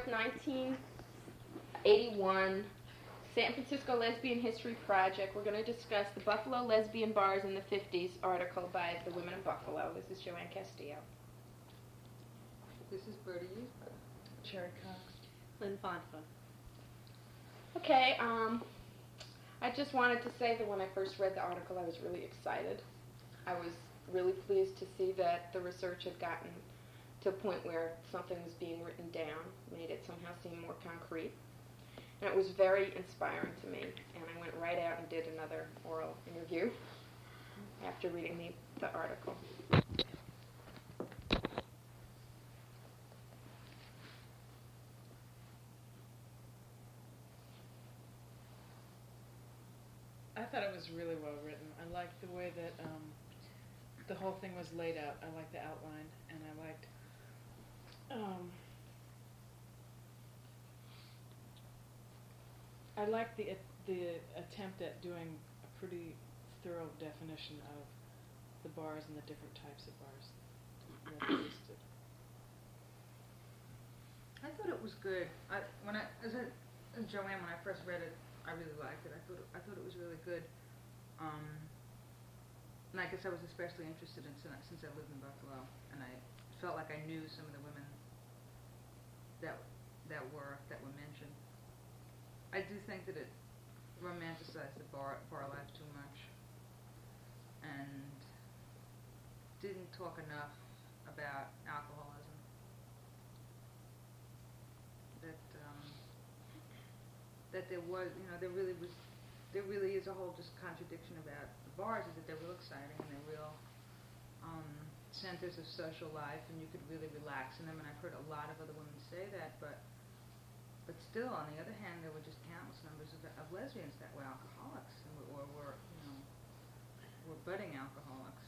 4th, 1981, San Francisco Lesbian History Project. We're going to discuss the Buffalo Lesbian Bars in the 50s article by the Women of Buffalo. This is Joanne Castillo. This is Bertie Usbach. Sherry Cox. Lynn Fonfa. Okay, I just wanted to say that when I first read the article, I was really excited. I was really pleased to see that the research had gotten to a point where something was being written down, made it somehow seem more concrete. And it was very inspiring to me, and I went right out and did another oral interview after reading the article. I thought it was really well written. I liked the way that the whole thing was laid out. I liked the outline, and I liked the attempt at doing a pretty thorough definition of the bars and the different types of bars that existed. I thought it was good. Joanne, when I first read it, I really liked it. I thought it was really good. And I guess I was especially interested in since I lived in Buffalo, and I felt like I knew some of the women that were mentioned. I do think that it romanticized the bar life too much, and didn't talk enough about alcoholism. That there was, there really is a whole just contradiction about the bars, is that they're real exciting and they're real centers of social life, and you could really relax in them, and I've heard a lot of other women say that, but still, on the other hand, there were just countless numbers of lesbians that were alcoholics, or were budding alcoholics.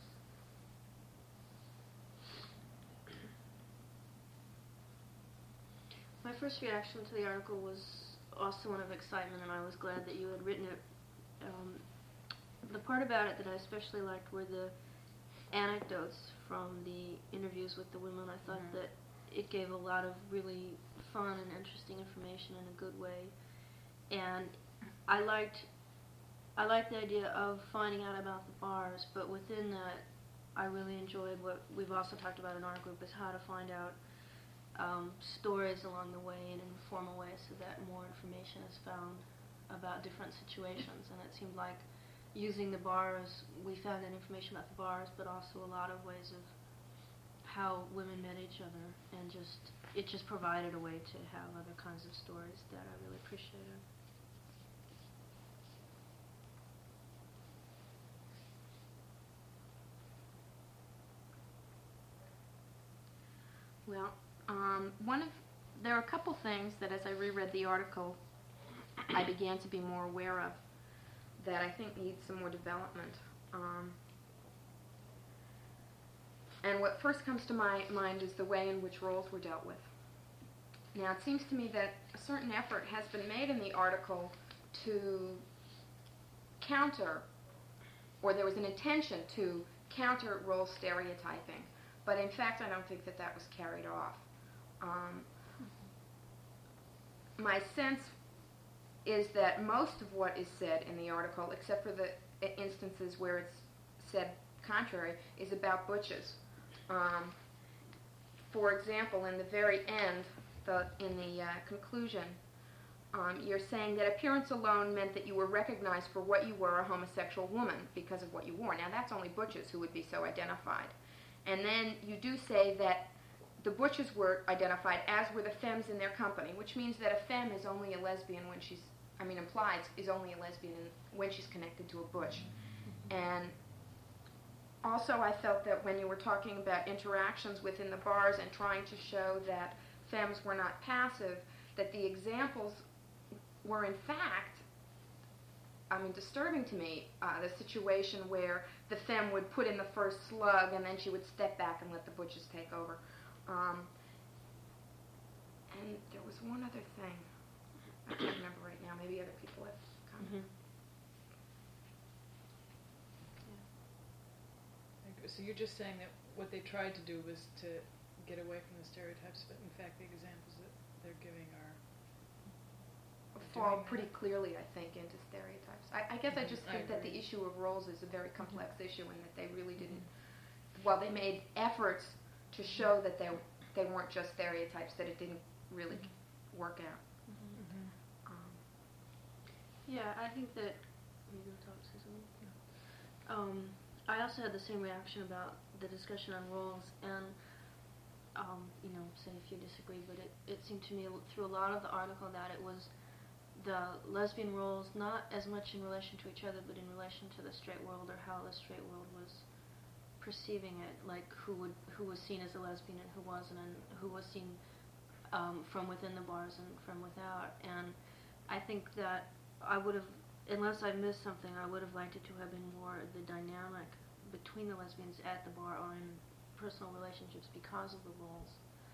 My first reaction to the article was also one of excitement, and I was glad that you had written it. The part about it that I especially liked were the anecdotes from the interviews with the women. I thought that it gave a lot of really fun and interesting information in a good way, and I liked the idea of finding out about the bars, but within that I really enjoyed what we've also talked about in our group, is how to find out stories along the way in informal ways so that more information is found about different situations. And it seemed like using the bars, we found that information about the bars, but also a lot of ways of how women met each other, and it just provided a way to have other kinds of stories that I really appreciated. Well, there are a couple things that as I reread the article, I began to be more aware of that I think need some more development. And what first comes to my mind is the way in which roles were dealt with. Now, it seems to me that a certain effort has been made in the article to counter, or there was an intention to counter role stereotyping. But in fact, I don't think that was carried off. My sense is that most of what is said in the article, except for the instances where it's said contrary, is about butches. For example, in the very end, in the conclusion, you're saying that appearance alone meant that you were recognized for what you were, a homosexual woman, because of what you wore. Now, that's only butches who would be so identified. And then you do say that the butches were identified, as were the femmes in their company, which means that a femme is only a lesbian when implies is only a lesbian when she's connected to a butch. And also I felt that when you were talking about interactions within the bars and trying to show that femmes were not passive, that the examples were in fact, disturbing to me, the situation where the femme would put in the first slug and then she would step back and let the butches take over. And there was one other thing. I can't remember right now. Maybe other people have commented. So you're just saying that what they tried to do was to get away from the stereotypes, but in fact the examples that they're giving our fall doing pretty that. clearly, I think, into stereotypes. I guess I just I think that the agree. issue of roles is a very complex issue, and that they really didn't. While they made efforts to show that they weren't just stereotypes, that it didn't really work out. Mhm. Yeah, I think that. Are you going to talk to something? I also had the same reaction about the discussion on roles, and say if you disagree, but it seemed to me through a lot of the article that it was the lesbian roles, not as much in relation to each other, but in relation to the straight world, or how the straight world was perceiving it, like who was seen as a lesbian and who wasn't, and who was seen from within the bars and from without. And I think that I would have, unless I missed something, I would have liked it to have been more the dynamic between the lesbians at the bar or in personal relationships because of the roles.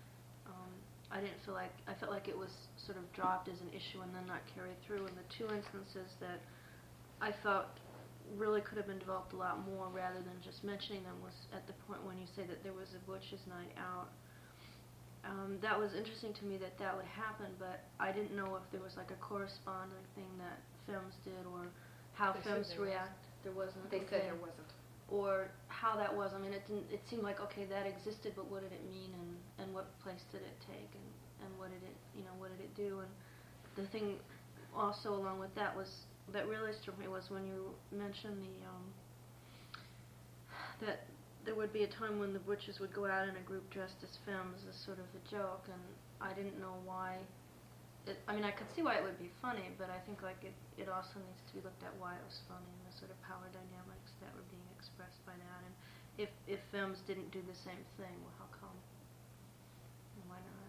I felt like it was sort of dropped as an issue and then not carried through. And the two instances that I felt really could have been developed a lot more rather than just mentioning them was at the point when you say that there was a Butch's night out. That was interesting to me that would happen, but I didn't know if there was like a corresponding thing that Femmes did, or how They said Femmes there react. There wasn't. They said Okay. there wasn't. Or how that was. I mean, it didn't. It seemed like okay, that existed, but what did it mean, and what place did it take, and what did it, what did it do? And the thing also along with that was that really struck me was when you mentioned that there would be a time when the Butches would go out in a group dressed as Femmes as sort of a joke, and I didn't know why. I mean, I could see why it would be funny, but I think like it also needs to be looked at why it was funny and the sort of power dynamics that were being expressed by that. And if Femmes didn't do the same thing, well, how come? And why not?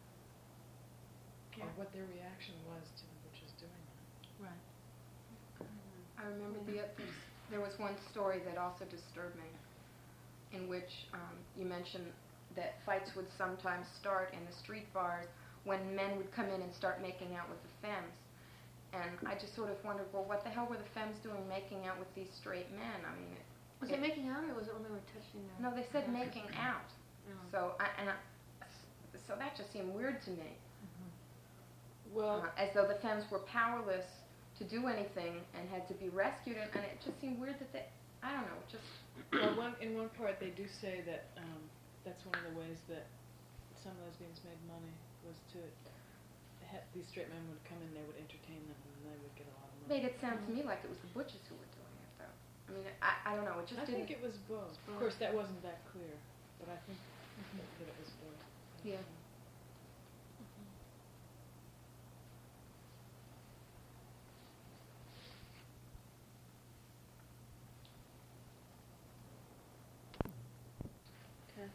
Or what their reaction was to the Butches doing that. Right. I remember there was one story that also disturbed me, in which you mentioned that fights would sometimes start in the street bars when men would come in and start making out with the Femmes. And I just sort of wondered, well, what the hell were the Femmes doing making out with these straight men? I mean, Was it making out, or was it when they were touching them? No, they said making out. Yeah. So that just seemed weird to me. Well, As though the Femmes were powerless to do anything and had to be rescued, and it just seemed weird that I don't know, just... in one part they do say that that's one of the ways that some lesbians made money was to these straight men would come in, they would entertain them, and they would get a lot of money. Made it sound to me like it was the Butches who were doing it, though. I mean, I don't know, it just I didn't... think it was both. Of course, that wasn't that clear, but I think that it was both. Yeah. Okay.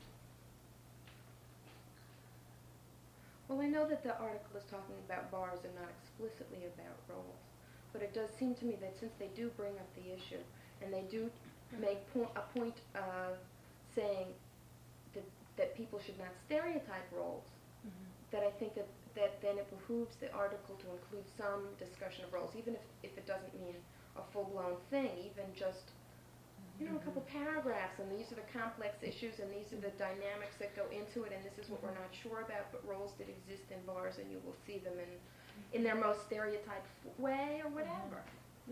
Well, I know that the article is talking about bars and not explicitly about roles, but it does seem to me that since they do bring up the issue, and they do make a point of saying that people should not stereotype roles, that I think that then it behooves the article to include some discussion of roles, even if it doesn't mean a full-blown thing, even just a couple paragraphs, and these are the complex issues, and these are the dynamics that go into it, and this is what we're not sure about, but roles that exist in bars, and you will see them in their most stereotyped way, or whatever.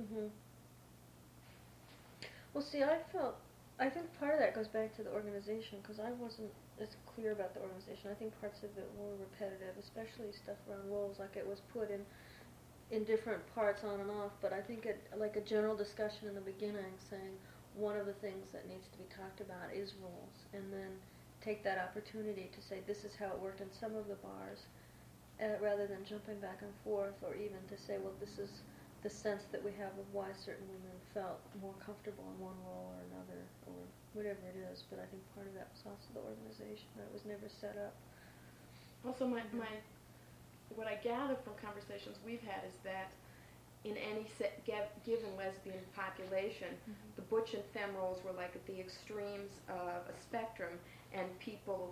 Well, see, I think part of that goes back to the organization, because I wasn't as clear about the organization. I think parts of it were repetitive, especially stuff around roles, like it was put in different parts on and off, but I think like a general discussion in the beginning saying one of the things that needs to be talked about is roles, and then take that opportunity to say this is how it worked in some of the bars, rather than jumping back and forth, or even to say, well, this is the sense that we have of why certain women felt more comfortable in one role or another, or whatever it is. But I think part of that was also the organization, that it was never set up. Also, what I gather from conversations we've had is that in any given lesbian population, the butch and femme roles were like at the extremes of a spectrum, and people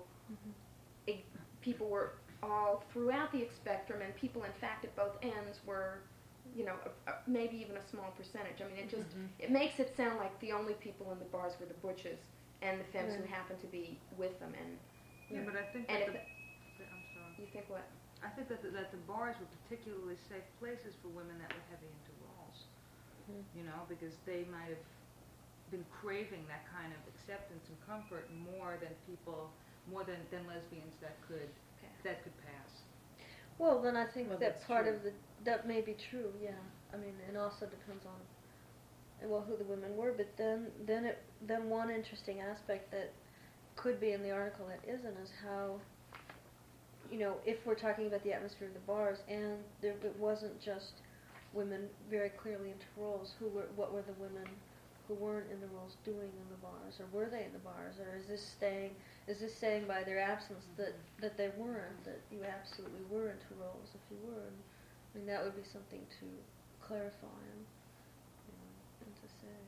were all throughout the spectrum, and people, in fact, at both ends were, maybe even a small percentage. I mean, it just it makes it sound like the only people in the bars were the butches and the femmes who happened to be with them. And Yeah, but I think and that if I'm sorry. you think what? I think that the bars were particularly safe places for women that were heavy into roles. You know, because they might have been craving that kind of acceptance and comfort more than lesbians that could pass. Well, then I think Well, that that's part true. of that may be true. Yeah, I mean, it also depends on who the women were. But then one interesting aspect that could be in the article that isn't is how, if we're talking about the atmosphere of the bars, and it wasn't just women very clearly into roles. What were the women who weren't in the roles doing in the bars, or were they in the bars, or is this saying by their absence that they weren't, that you absolutely were into roles if you were? And, I mean, that would be something to clarify and to say.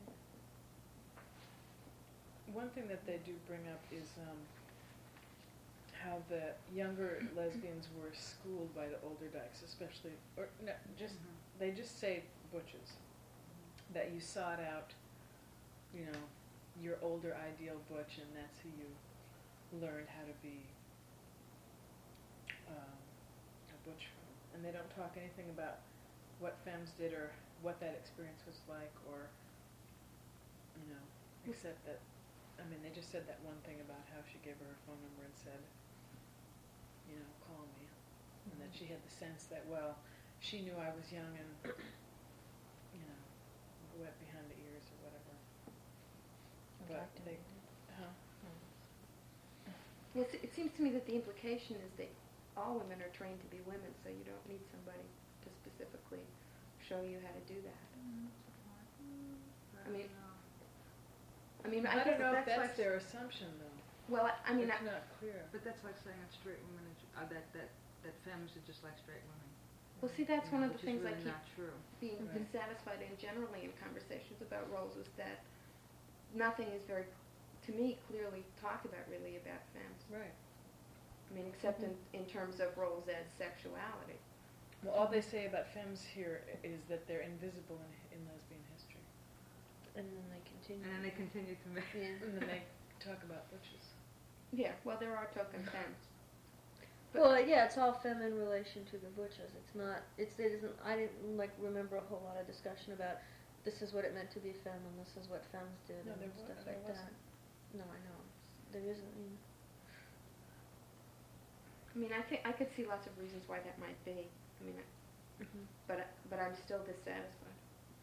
One thing that they do bring up is how the younger lesbians were schooled by the older dykes, especially, or no, just they just say butches, that you sought out, your older ideal butch, and that's who you learned how to be a butch from. And they don't talk anything about what femmes did or what that experience was like, or except that, they just said that one thing about how she gave her phone number and said, call me, and that she had the sense that, well, she knew I was young and wet behind the ears or whatever. But they, Well, it seems to me that the implication is that all women are trained to be women, so you don't need somebody to specifically show you how to do that. I mean, I guess don't know if that's that's like- their assumption, though. well, It's not clear. But that's like saying that straight women, that femmes are just like straight women. well, see, that's one of the Which is things I really keep not true. being Right. dissatisfied in generally in conversations about roles, is that nothing is very, to me, clearly talked about really about femmes. Right. I mean, except in terms of roles as sexuality. Well, all they say about femmes here is that they're invisible in lesbian history. And then they continue. And then they continue to make. Yeah. And then they talk about butches. Yeah, well, there are token femmes. But- Well, yeah, it's all femme in relation to the butches. It's not. It isn't. I didn't remember a whole lot of discussion about this is what it meant to be femme and this is what femmes did No, and there stuff there like wasn't. that. No, I know. There isn't. I mean, I could see lots of reasons why that might be. I mean, but I'm still dissatisfied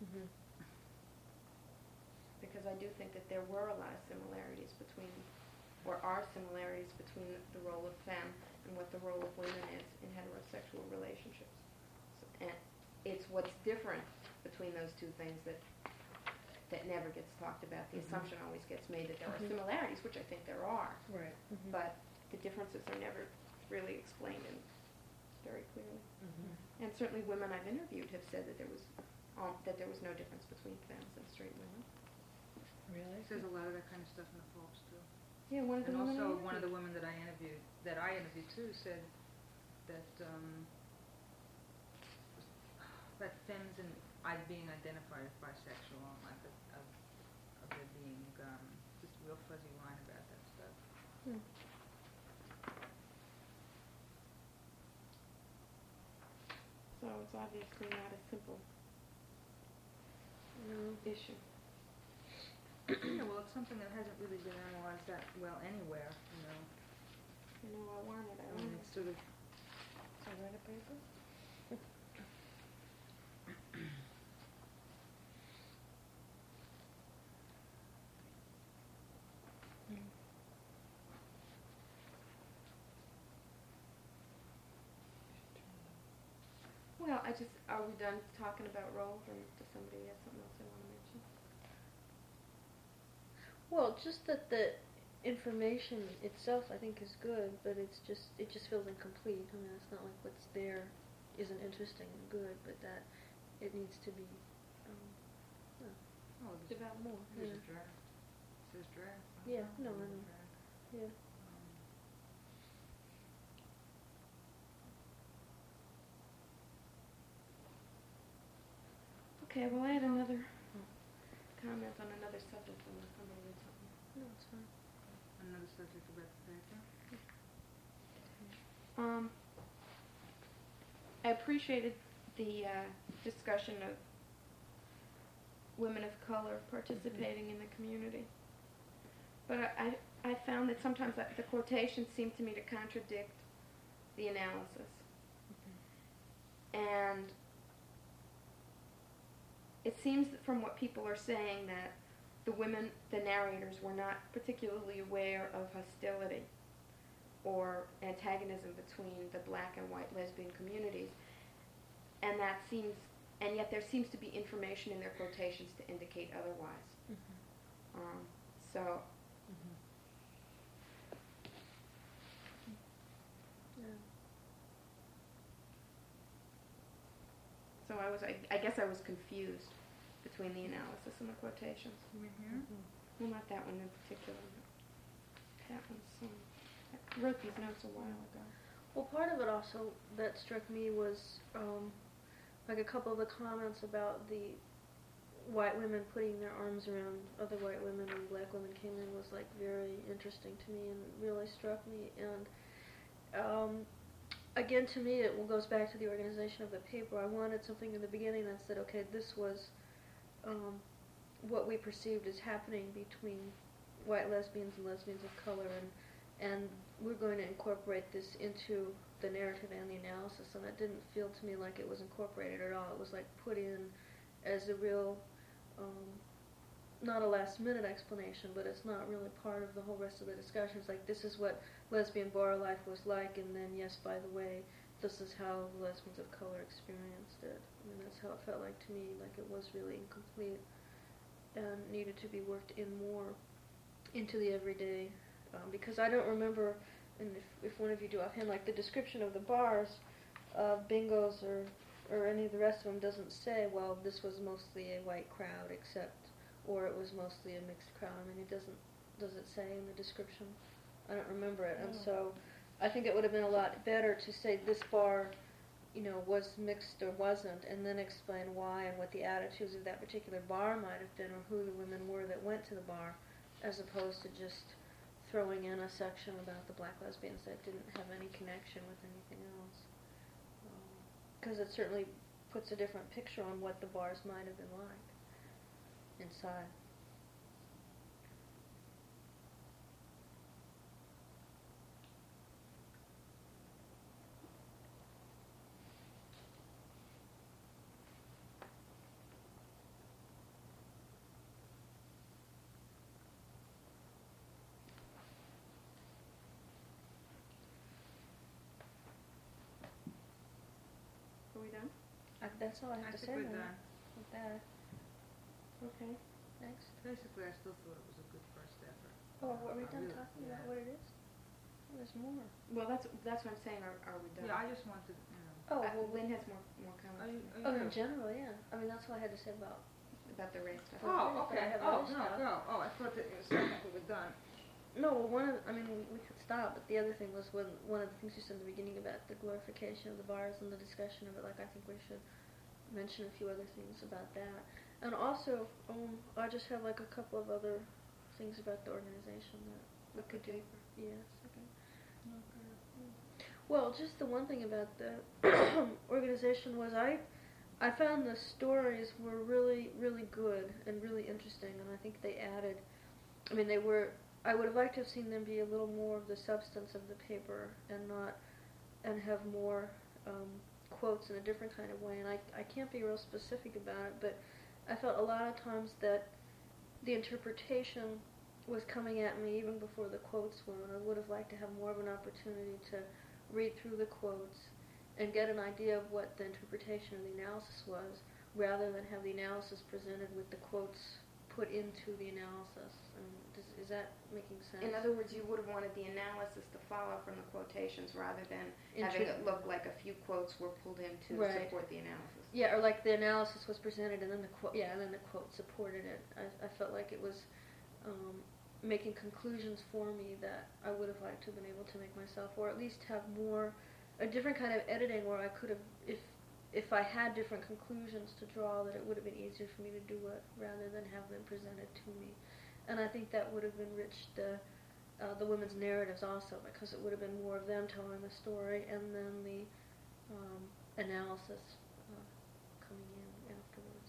because I do think that there were a lot of similarities between, or are similarities between the role of femme and what the role of women is in heterosexual relationships. And it's what's different between those two things that never gets talked about. The assumption always gets made that there are similarities, which I think there are, Right. but the differences are never really explained very clearly. And certainly women I've interviewed have said that there was no difference between femmes and straight women. Really? There's a lot of that kind of stuff in the Forbes too. Yeah, one of the And women I also, one of the interviewed. women that I interviewed too, said that that femmes and being identified as bisexual, like of there being just a real fuzzy line about that stuff. So it's obviously not a simple issue. Yeah, well, it's something that hasn't really been analyzed that well anywhere, You know, I want it. I I want mean, it. it's sort of. So write a paper? Well, are we done talking about roles, or does somebody have something else they want to mention? Well, just that the information itself, I think, is good, but it just feels incomplete. I mean, it's not like what's there isn't interesting and good, but that it needs to be Oh, developed more. there's Yeah. a draft. It says draft. Yeah, no, I There's a know. draft. Yeah. Okay, well, I had another comment on another subject unless somebody read something. No, it's fine. Another subject about the paper. I appreciated the discussion of women of color participating in the community. But I found that sometimes the quotations seem to me to contradict the analysis. And it seems that from what people are saying that the narrators, were not particularly aware of hostility or antagonism between the black and white lesbian communities. And yet there seems to be information in their quotations to indicate otherwise. So I guess I was confused between the analysis and the quotations. Well, not that one in particular. But that one's. I wrote these notes a while ago. Well, part of it also that struck me was like a couple of the comments about the white women putting their arms around other white women when black women came in was like very interesting to me and really struck me. And again, to me, it goes back to the organization of the paper. I wanted something in the beginning that said, okay, this was what we perceived as happening between white lesbians and lesbians of color, and we're going to incorporate this into the narrative and the analysis. And that didn't feel to me like it was incorporated at all. It was like put in as a real, not a last-minute explanation, but it's not really part of the whole rest of the discussion. It's like, this is what lesbian bar life was like, and then, yes, by the way, this is how the lesbians of color experienced it. I mean, that's how it felt like to me, like it was really incomplete and needed to be worked in more into the everyday. Because I don't remember, and if one of you do offhand, like the description of the bars, bingos, or any of the rest of them doesn't say, well, this was mostly a white crowd, except, or it was mostly a mixed crowd. I mean, does it say in the description? I don't remember it. And so I think it would have been a lot better to say this bar, was mixed or wasn't, and then explain why and what the attitudes of that particular bar might have been, or who the women were that went to the bar, as opposed to just throwing in a section about the black lesbians that didn't have any connection with anything else. Because it certainly puts a different picture on what the bars might have been like inside. Are we done? That's all I have to say we're then done. with that. Okay. Next. Basically, I still thought it was a good first effort. Oh, are we I done really- talking yeah. about what it is? Oh, there's more. Well, that's what I'm saying. Are we done? Yeah, I just wanted, Oh, Well, well, Lynn has more comments in general, yeah. I mean, that's all I had to say about. about the race stuff. Oh, But I okay. have Oh, other no, stuff. no. Oh, I thought that it was second we were done. No, well, we could stop, but the other thing was one of the things you said in the beginning about the glorification of the bars and the discussion of it. Like, I think we should mention a few other things about that. And also, I just have like a couple of other things about the organization that we could do. Yes, okay. Well, just the one thing about the organization was I found the stories were really, really good and really interesting, and I think they added, I would have liked to have seen them be a little more of the substance of the paper and have more quotes in a different kind of way, and I can't be real specific about it, but I felt a lot of times that the interpretation was coming at me even before the quotes were, and I would have liked to have more of an opportunity to read through the quotes and get an idea of what the interpretation of the analysis was, rather than have the analysis presented with the quotes put into the analysis. Is that making sense? In other words, you would have wanted the analysis to follow from the quotations rather than having it look like a few quotes were pulled in to support the analysis. Yeah, or like the analysis was presented and then the quote, and then the quote supported it. I felt like it was making conclusions for me that I would have liked to have been able to make myself, or at least have a different kind of editing where I could have, if I had different conclusions to draw, that it would have been easier for me to do it rather than have them presented to me. And I think that would have enriched the women's narratives also, because it would have been more of them telling the story, and then analysis coming in afterwards.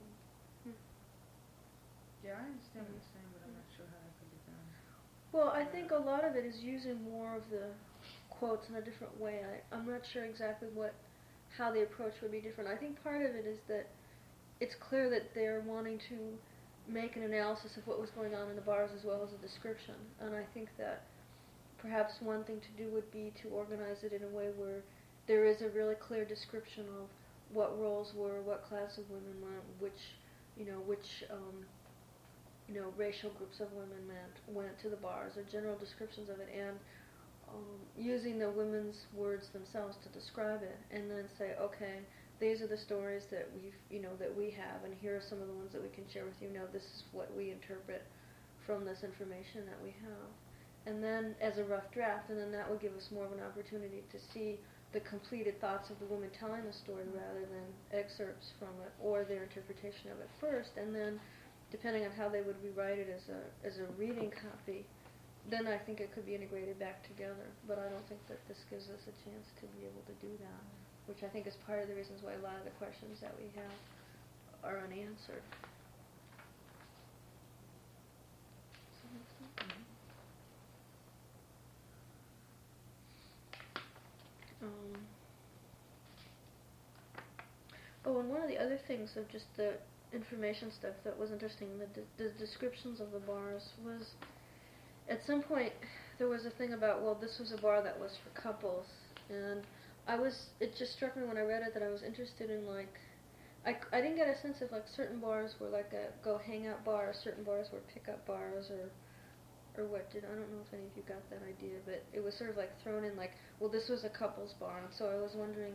Yeah, I understand what you're saying, but I'm not sure how that could be done. Well, I think a lot of it is using more of the quotes in a different way. I'm not sure exactly how the approach would be different. I think part of it is that it's clear that they're wanting to make an analysis of what was going on in the bars as well as a description. And I think that perhaps one thing to do would be to organize it in a way where there is a really clear description of what roles were, what class of women went, which racial groups of women went to the bars, or general descriptions of it, and using the women's words themselves to describe it, and then say, okay, these are the stories that we have, and here are some of the ones that we can share with you. Now, this is what we interpret from this information that we have, and then as a rough draft, and then that would give us more of an opportunity to see the completed thoughts of the woman telling the story rather than excerpts from it or their interpretation of it first, and then depending on how they would rewrite it as a reading copy, then I think it could be integrated back together. But I don't think that this gives us a chance to be able to do that, which I think is part of the reasons why a lot of the questions that we have are unanswered. Does that make sense? And one of the other things of just the information stuff that was interesting, the descriptions of the bars was, at some point there was a thing about, well, this was a bar that was for couples, and it just struck me when I read it that I was interested in, like, I didn't get a sense of, like, certain bars were like a go hangout bar, certain bars were pickup bars, or what I don't know if any of you got that idea, but it was sort of like thrown in, like, well, this was a couples bar, and so I was wondering,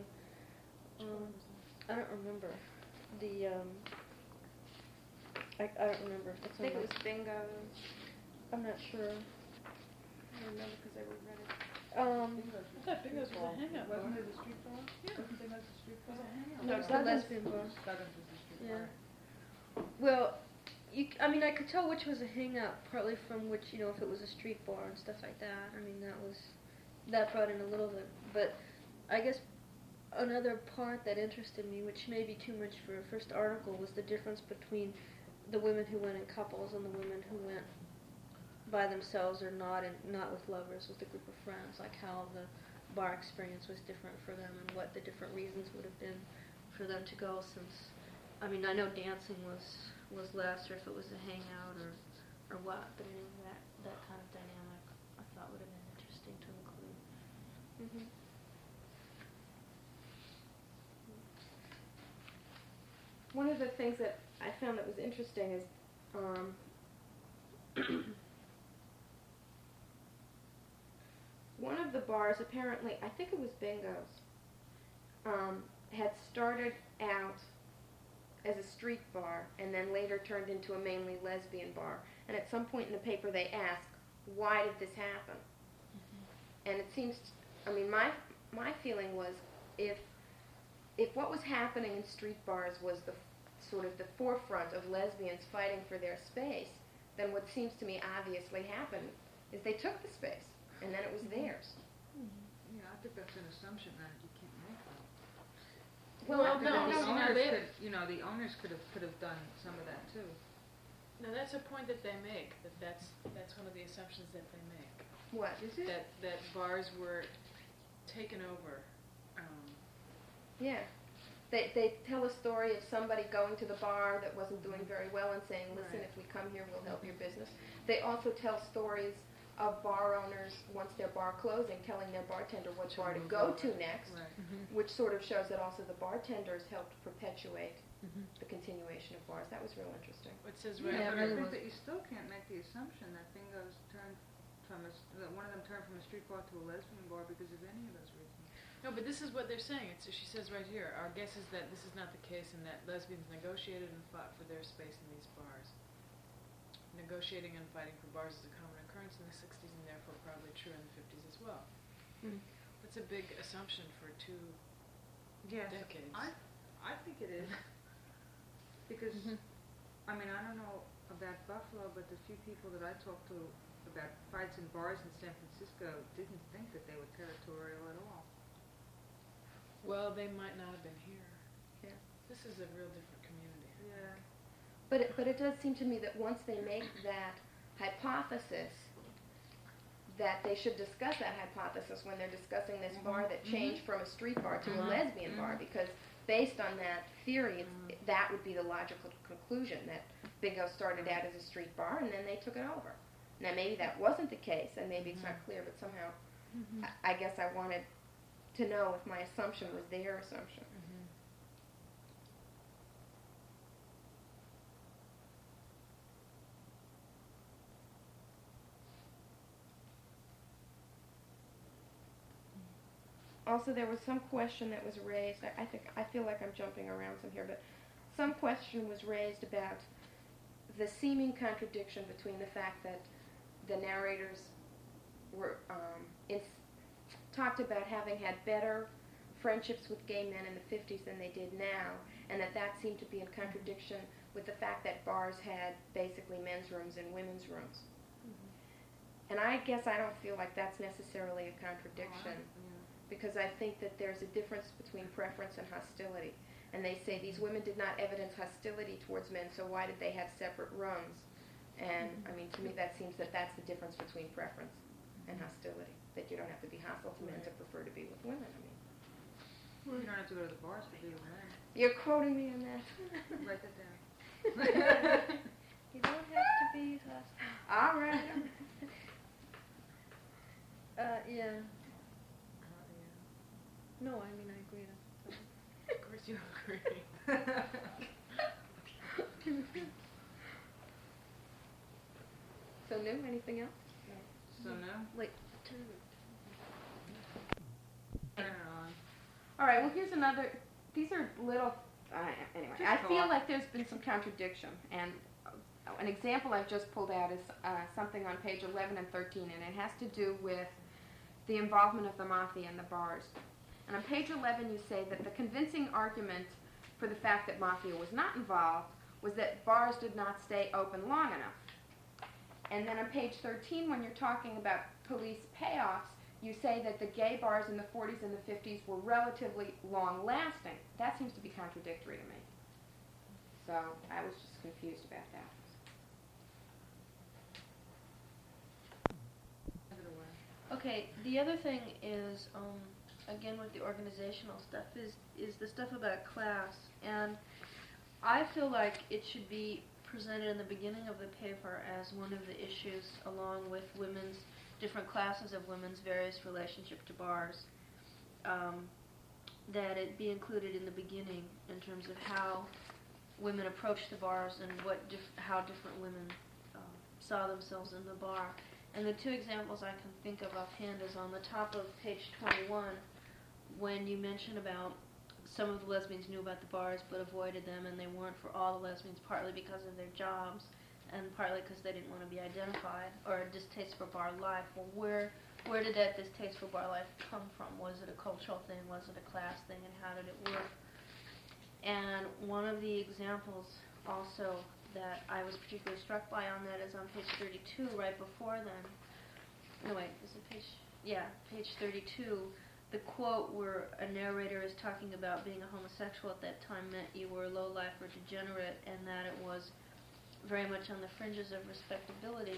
I don't remember I don't remember. I think it was bingo. I'm not sure. I remember because I reread it. I thought Bingo's was a hangout bar. Wasn't it a street bar? Yeah. Wasn't it a street bar? No, it's the lesbian bar. Douglas was a street Yeah. bar. Well, I could tell which was a hangout, partly from which, if it was a street bar and stuff like that. I mean, that brought in a little bit. But I guess another part that interested me, which may be too much for a first article, was the difference between the women who went in couples and the women who went by themselves or not with lovers, with a group of friends, like how the bar experience was different for them and what the different reasons would have been for them to go, since, I know dancing was less, or if it was a hangout or what, but anyway, that kind of dynamic I thought would have been interesting to include. Mm-hmm. One of the things that I found that was interesting is one of the bars, apparently, I think it was Bingo's, had started out as a street bar and then later turned into a mainly lesbian bar. And at some point in the paper they asked, why did this happen? Mm-hmm. And it seems, my feeling was if what was happening in street bars was the sort of the forefront of lesbians fighting for their space, then what seems to me obviously happened is they took the space, and then it was theirs. Yeah, I think that's an assumption that you can't make that. Well, The owners could have done some of that too. No, that's a point that they make. That's one of the assumptions that they make. What is it? That bars were taken over. Yeah. They tell a story of somebody going to the bar that wasn't doing very well and saying, listen, Right. if we come here, we'll help your business. They also tell stories of bar owners, once their bar closing, telling their bartender what bar to go to next, Right. which sort of shows that also the bartenders helped perpetuate the continuation of bars. That was real interesting. It says Yeah, right but really I think was. that you still can't make the assumption that Bingo's turned that one of them turned from a street bar to a lesbian bar because of any of those reasons. No, but this is what they're saying. She says right here, our guess is that this is not the case and that lesbians negotiated and fought for their space in these bars. Negotiating and fighting for bars is a common occurrence in the 60s and therefore probably true in the 50s as well. Mm. That's a big assumption for 2 decades. I think it is. Because, I don't know about Buffalo, but the few people that I talked to about fights in bars in San Francisco didn't think that they were territorial at all. Well, they might not have been here. Yeah. This is a real different community. Yeah. But it does seem to me that once they make that hypothesis, that they should discuss that hypothesis when they're discussing this bar that changed from a street bar to a lesbian bar, because based on that theory, that would be the logical conclusion, that Bingo started out as a street bar and then they took it over. Now maybe that wasn't the case, and maybe it's not clear, but somehow I guess I wanted to know if my assumption was their assumption. Also, there was some question that was raised. I feel like I'm jumping around some here, but some question was raised about the seeming contradiction between the fact that the narrators were talked about having had better friendships with gay men in the 50s than they did now, and that seemed to be in contradiction with the fact that bars had basically men's rooms and women's rooms. And I guess I don't feel like that's necessarily a contradiction, because I think that there's a difference between preference and hostility. And they say these women did not evidence hostility towards men, so why did they have separate rooms? And, I mean, to me that seems that that's the difference between preference and hostility, that you don't have to be hostile to men to prefer to be with women. I mean, You don't have to go to the bars to be with men. you're quoting me on that. Write that down. You don't have to be hostile. All right. Yeah. No, I mean, I agree. Of course you agree. So, New, anything else? So no? Wait, turn Turn it on. All right, well, here's another. These are little. Anyway, Just I go feel on. like there's been some contradiction. And an example I've just pulled out is something on page 11 and 13, and it has to do with the involvement of the mafia in the bars. And on page 11, you say that the convincing argument for the fact that mafia was not involved was that bars did not stay open long enough. And then on page 13, when you're talking about police payoffs, you say that the gay bars in the 40s and the 50s were relatively long-lasting. That seems to be contradictory to me. So I was just confused about that. Give it away. Okay, the other thing is, again with the organizational stuff, is the stuff about class. And I feel like it should be presented in the beginning of the paper as one of the issues, along with different classes of women's various relationship to bars, that it be included in the beginning in terms of how women approach the bars and how different women saw themselves in the bar. And the two examples I can think of offhand is on the top of page 21, when you mention about some of the lesbians knew about the bars but avoided them, and they weren't for all the lesbians, partly because of their jobs and partly because they didn't want to be identified, or a distaste for bar life. Well, where did that distaste for bar life come from? Was it a cultural thing? Was it a class thing? And how did it work? And one of the examples also that I was particularly struck by on that is on page 32, right before then. No, wait, is it page? Yeah, page 32. The quote where a narrator is talking about being a homosexual at that time meant you were a lowlife or degenerate, and that it was very much on the fringes of respectability.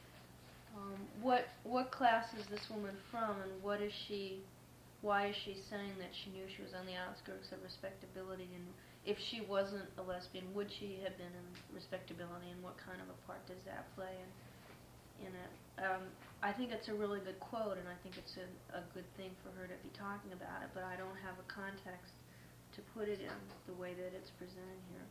What class is this woman from, and why is she saying that she knew she was on the outskirts of respectability? And if she wasn't a lesbian, would she have been in respectability, and what kind of a part does that play in it? I think it's a really good quote, and I think it's a good thing for her to be talking about it, but I don't have a context to put it in the way that it's presented here.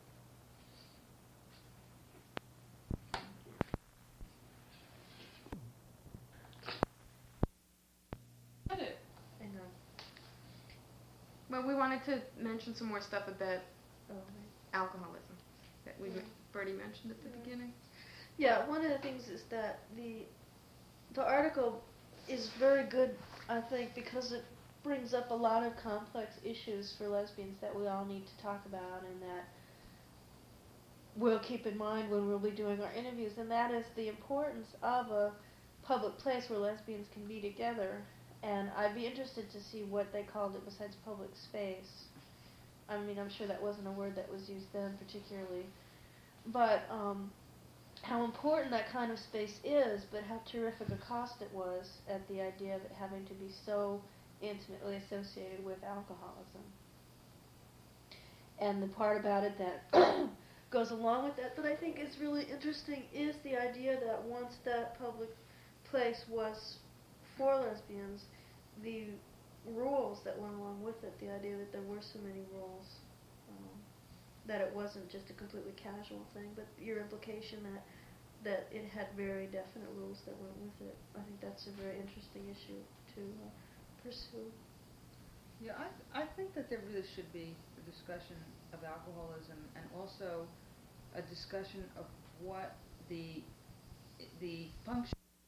I know. Well, we wanted to mention some more stuff about alcoholism that we already mentioned at the beginning. Yeah, one of the things is that the article is very good, I think, because it brings up a lot of complex issues for lesbians that we all need to talk about, and that we'll keep in mind when we'll be doing our interviews, and that is the importance of a public place where lesbians can be together, And I'd be interested to see what they called it besides public space. I mean, I'm sure that wasn't a word that was used then particularly. But how important that kind of space is, but how terrific a cost it was at the idea of it having to be so intimately associated with alcoholism. And the part about it that goes along with that I think is really interesting is the idea that once that public place was for lesbians, the rules that went along with it, the idea that there were so many rules, that it wasn't just a completely casual thing, but your implication that it had very definite rules that went with it. I think that's a very interesting issue to pursue. Yeah, I think that there really should be a discussion of alcoholism and also a discussion of what the function